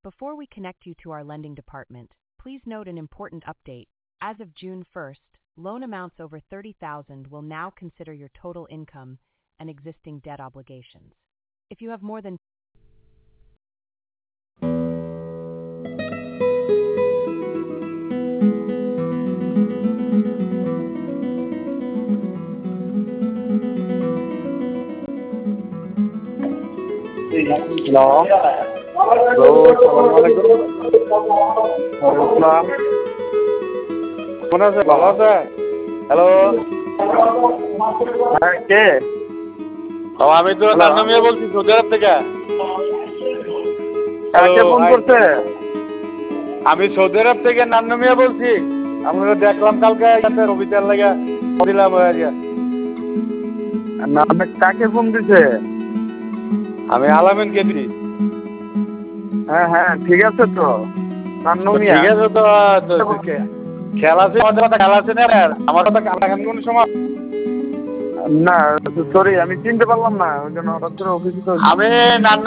Before we connect you to our lending department, please note an important update. As of June 1st, loan amounts over $30,000 will now consider your total income and existing debt obligations. If you have more than hello hello আসসালামু আলাইকুম। ওয়ালাইকুম আসসালাম। কেমন আছে? ভালো আছে? Hello হ্যাঁ কে? আমি তো নান্নু মিয়া বলছি সৌদি আরব থেকে। কে ফোন করছে? আমি সৌদি আরব থেকে নান্নু মিয়া বলছি। আমরা দেখলাম কালকে রবিবার লাগা দিলাম। না কাকে ফোন দিছে? আমি আলামিনকে দিই। হ্যাঁ হ্যাঁ ঠিক আছে তো নান্নু মিয়া। ঠিক আছে তো খেলা আছে আমাদের কথা খেলা আছে না আমার কথা খেলা এখন কোন সময় না সরি আমি চিনতে পারলাম না ওই জন্য হঠাৎ করে অফিসে আমি নান্নু